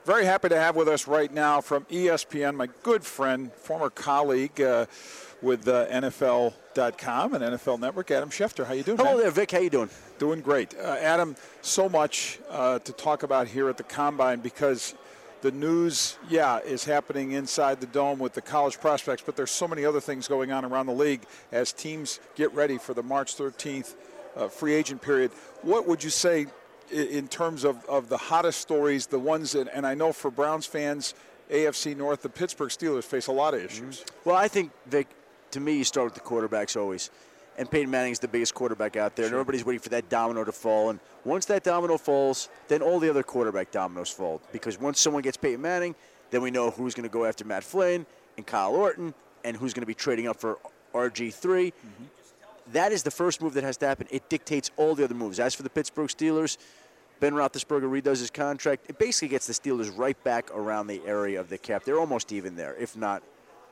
Very happy to have with us right now from ESPN, my good friend, former colleague with NFL.com and NFL Network, Adam Schefter. How you doing, Hello man? there, Vic. How you doing? Doing great. Adam, so much to talk about here at the Combine because the news, is happening inside the Dome with the college prospects, but there's so many other things going on around the league as teams get ready for the March 13th free agent period. What would you say in terms of the hottest stories, the ones that, and I know for Browns fans, AFC North, the Pittsburgh Steelers face a lot of issues. Well, I think, Vic, to me, you start with the quarterbacks always. And Peyton Manning's the biggest quarterback out there, and everybody's waiting for that domino to fall. And once that domino falls, then all the other quarterback dominoes fall. Because once someone gets Peyton Manning, then we know who's going to go after Matt Flynn and Kyle Orton and who's going to be trading up for RG3. That is the first move that has to happen. It dictates all the other moves. As for the Pittsburgh Steelers, Ben Roethlisberger redoes his contract. It basically gets the Steelers right back around the area of the cap. They're almost even there, if not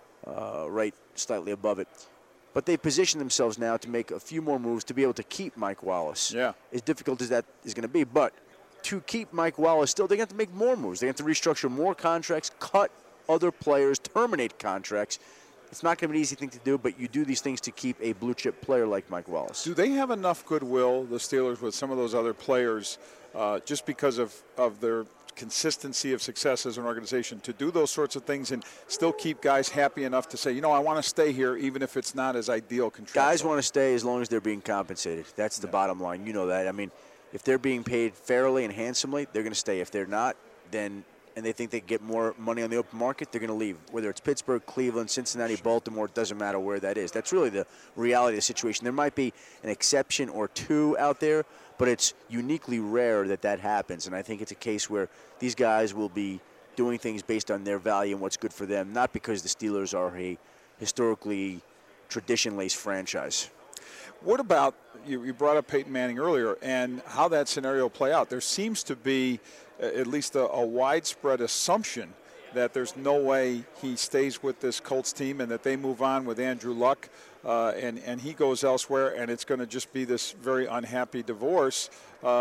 right slightly above it. But they position themselves now to make a few more moves to be able to keep Mike Wallace. Yeah. As difficult as that is going to be. But to keep Mike Wallace still, they have to make more moves. They have to restructure more contracts, cut other players, terminate contracts. It's not going to be an easy thing to do, but you do these things to keep a blue-chip player like Mike Wallace. Do they have enough goodwill, the Steelers, with some of those other players, just because of their consistency of success as an organization, to do those sorts of things and still keep guys happy enough to say, I want to stay here even if it's not as ideal contractually? Guys want to stay as long as they're being compensated. That's the bottom line. You know that. I mean, if they're being paid fairly and handsomely, they're going to stay. If they're not, then and they think they get more money on the open market, they're going to leave. Whether it's Pittsburgh, Cleveland, Cincinnati, Baltimore, it doesn't matter where that is. That's really the reality of the situation. There might be an exception or two out there, but it's uniquely rare that happens. And I think it's a case where these guys will be doing things based on their value and what's good for them, not because the Steelers are a historically tradition-laced franchise. What about, you brought up Peyton Manning earlier, and how that scenario will play out? There seems to be at least a widespread assumption that there's no way he stays with this Colts team and that they move on with Andrew Luck and he goes elsewhere, and it's going to just be this very unhappy divorce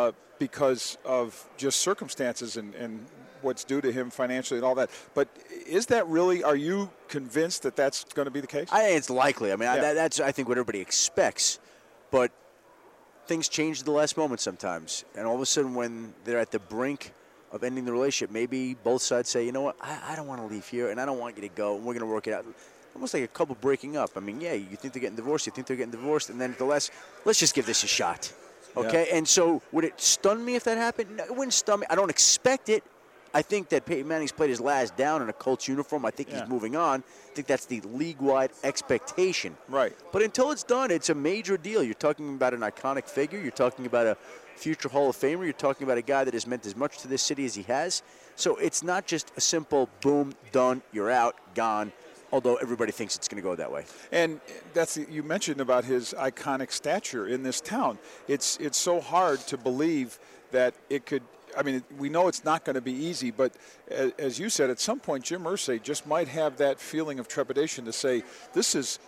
because of just circumstances and what's due to him financially and all that. But is that really, are you convinced that that's going to be the case? I think it's likely. I mean, that's I think what everybody expects. But things change at the last moment sometimes. And all of a sudden when they're at the brink of ending the relationship, maybe both sides say, you know what, I don't want to leave here and I don't want you to go, and we're going to work it out. Almost like a couple breaking up. I mean, you think they're getting divorced, and then at the last, let's just give this a shot. Okay? Yeah. And so would it stun me if that happened? No, it wouldn't stun me. I don't expect it. I think that Peyton Manning's played his last down in a Colts uniform. I think he's moving on. I think that's the league-wide expectation. Right. But until it's done, it's a major deal. You're talking about an iconic figure. You're talking about a future Hall of Famer. You're talking about a guy that has meant as much to this city as he has. So it's not just a simple boom, done, you're out, gone, although everybody thinks it's going to go that way. And you mentioned about his iconic stature in this town. It's so hard to believe that it could. I mean, we know it's not going to be easy, but as you said, at some point, Jim Irsay just might have that feeling of trepidation to say, this is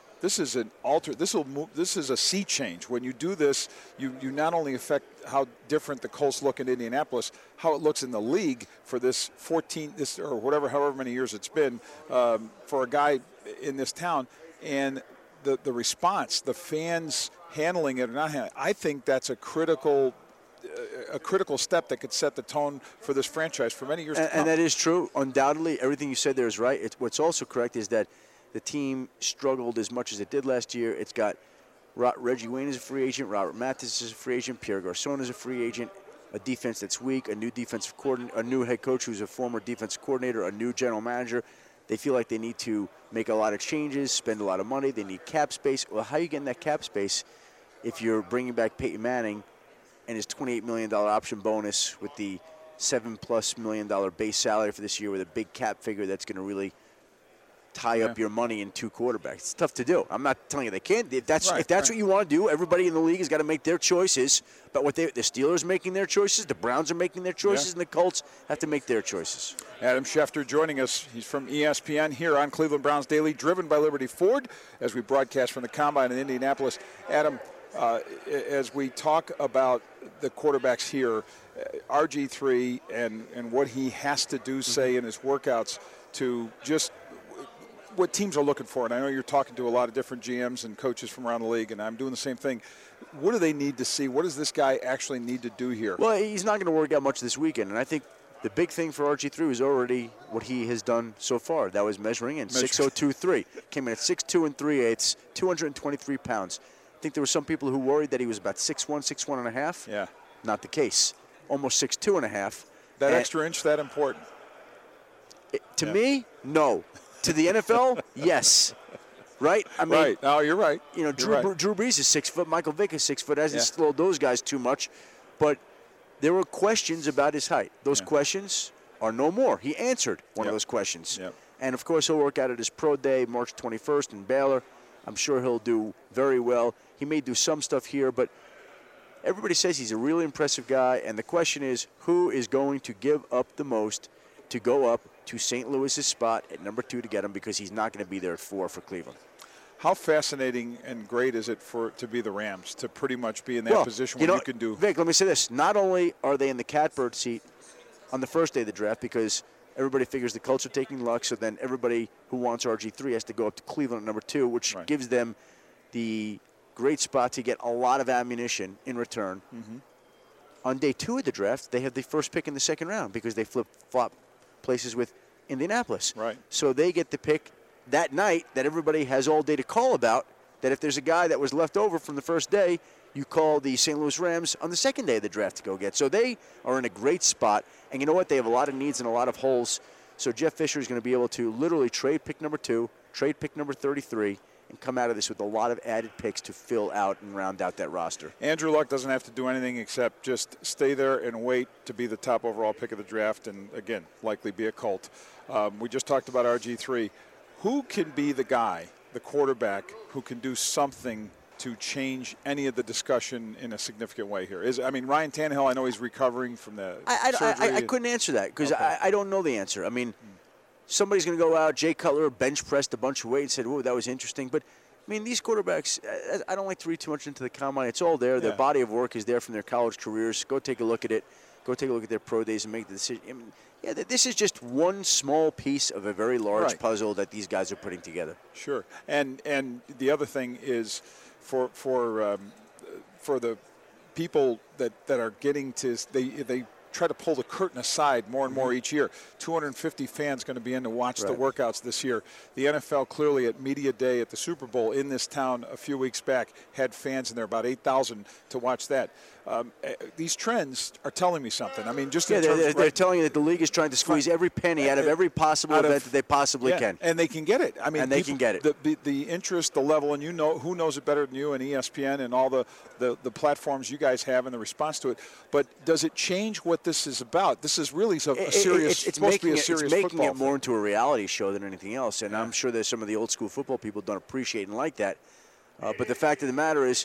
a sea change. When you do this, you not only affect how different the Colts look in Indianapolis, how it looks in the league for this however many years it's been for a guy in this town, and the response, the fans handling it or not handling it. I think that's a critical step that could set the tone for this franchise for many years to come. And that is true. Undoubtedly, everything you said there is right. What's also correct is that the team struggled as much as it did last year. It's got Reggie Wayne is a free agent, Robert Mathis is a free agent, Pierre Garçon is a free agent, a defense that's weak, a new defensive coordinator, a new head coach who's a former defensive coordinator, a new general manager. They feel like they need to make a lot of changes, spend a lot of money. They need cap space. Well, how are you getting that cap space if you're bringing back Peyton Manning and his $28 million option bonus with the $7+ million base salary for this year with a big cap figure that's going to really tie up your money in two quarterbacks? It's tough to do. I'm not telling you they can't. If that's what you want to do, everybody in the league has got to make their choices. But the Steelers are making their choices, the Browns are making their choices, and the Colts have to make their choices. Adam Schefter joining us. He's from ESPN here on Cleveland Browns Daily, driven by Liberty Ford, as we broadcast from the Combine in Indianapolis. Adam, as we talk about the quarterbacks here, RG3 and what he has to do, say, in his workouts to just what teams are looking for. And I know you're talking to a lot of different GMs and coaches from around the league, and I'm doing the same thing. What do they need to see? What does this guy actually need to do here? Well, he's not going to work out much this weekend, and I think the big thing for RG3 is already what he has done so far. That was measuring in 6'02", came in at 6'2" 3/8", 223 pounds. I think there were some people who worried that he was about 6'1", 6'1 and a half. Yeah. Not the case. Almost 6'2 and a half. That extra inch that important? To me, no. To the NFL, yes. Right? I mean, right. No, you're right. You know, Drew Brees is 6 foot. Michael Vick is 6 foot. Hasn't slowed those guys too much. But there were questions about his height. Those questions are no more. He answered one of those questions. Yep. And, of course, he'll work out at his pro day, March 21st in Baylor. I'm sure he'll do very well. He may do some stuff here, but everybody says he's a really impressive guy. And the question is, who is going to give up the most to go up to St. Louis's spot at number 2 to get him, because he's not going to be there at 4 for Cleveland. How fascinating and great is it to be the Rams, to pretty much be in that position where you can do. Vic, let me say this. Not only are they in the catbird seat on the first day of the draft, because everybody figures the Colts are taking luck, so then everybody who wants RG3 has to go up to Cleveland at number 2, which gives them the great spot to get a lot of ammunition in return. Mm-hmm. On day 2 of the draft, they have the first pick in the second round because they flip-flop places with Indianapolis. Right. So they get the pick that night that everybody has all day to call about, that if there's a guy that was left over from the first day, you call the St. Louis Rams on the second day of the draft to go get. So they are in a great spot. And you know what? They have a lot of needs and a lot of holes. So Jeff Fisher is going to be able to literally trade pick number 2, trade pick number 33, and come out of this with a lot of added picks to fill out and round out that roster. Andrew Luck doesn't have to do anything except just stay there and wait to be the top overall pick of the draft and, again, likely be a Colt. We just talked about RG3. Who can be the guy, the quarterback, who can do something to change any of the discussion in a significant way here? Ryan Tannehill, I know he's recovering from the surgery. I couldn't answer that because I don't know the answer. I mean, somebody's going to go out. Jay Cutler bench pressed a bunch of weight and said, "Whoa, that was interesting." But, I mean, these quarterbacks, I don't like to read too much into the combine. It's all there. Their body of work is there from their college careers. Go take a look at it. Go take a look at their pro days and make the decision. I mean, this is just one small piece of a very large puzzle that these guys are putting together. Sure. And the other thing is for the people that are getting to they try to pull the curtain aside more and more each year. 250 fans going to be in to watch the workouts this year. The NFL clearly at Media Day at the Super Bowl in this town a few weeks back had fans in there, about 8,000 to watch that. These trends are telling me something. I mean, just in terms they're telling you that the league is trying to squeeze every penny out of every possible event that they possibly can. And they can get it. I mean, they can get it. The interest, the level, and who knows it better than you and ESPN and all the platforms you guys have and the response to it. But does it change what this is about? This is really a serious. It's making it more into a reality show than anything else. And I'm sure there's some of the old school football people don't appreciate and like that. But the fact of the matter is,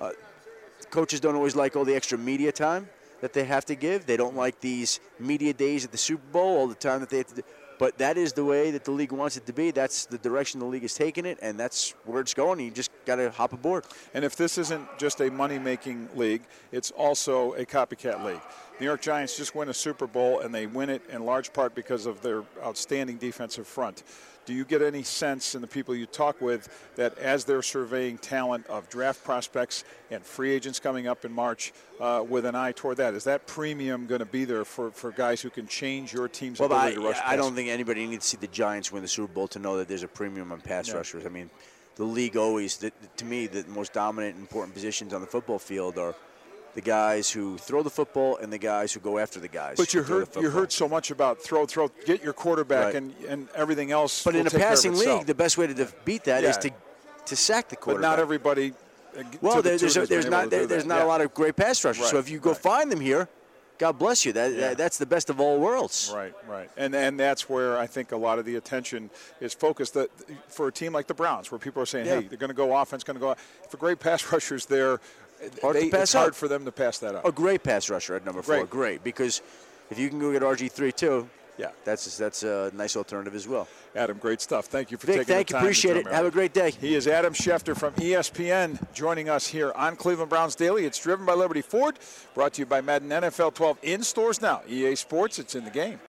coaches don't always like all the extra media time that they have to give. They don't like these media days at the Super Bowl, all the time that they have to do. But that is the way that the league wants it to be. That's the direction the league is taking it, and that's where it's going. You just got to hop aboard. And if this isn't just a money-making league, it's also a copycat league. New York Giants just win a Super Bowl, and they win it in large part because of their outstanding defensive front. Do you get any sense in the people you talk with that as they're surveying talent of draft prospects and free agents coming up in March with an eye toward that? Is that premium going to be there for guys who can change your team's ability to rush pass? I don't think anybody needs to see the Giants win the Super Bowl to know that there's a premium on pass rushers. I mean, the league always, to me, the most dominant and important positions on the football field are the guys who throw the football and the guys who go after the guys. But you heard so much about throw, get your quarterback and everything else. But in a passing league, the best way to beat that is to sack the quarterback. But not everybody. Well, there's not a lot of great pass rushers. So if you go find them here, God bless you. That's the best of all worlds. Right. And that's where I think a lot of the attention is focused. That for a team like the Browns, where people are saying, hey, they're going to go offense, going to go. If a great pass rusher's there, it's hard for them to pass that up. A great pass rusher at number 4. Great. Because if you can go get RG3 too, Yeah. That's a nice alternative as well. Adam, great stuff. Thank you for Vic, taking the time. thank you. Appreciate it. Have a great day. He is Adam Schefter from ESPN joining us here on Cleveland Browns Daily. It's driven by Liberty Ford, brought to you by Madden NFL 12 in stores now. EA Sports, it's in the game.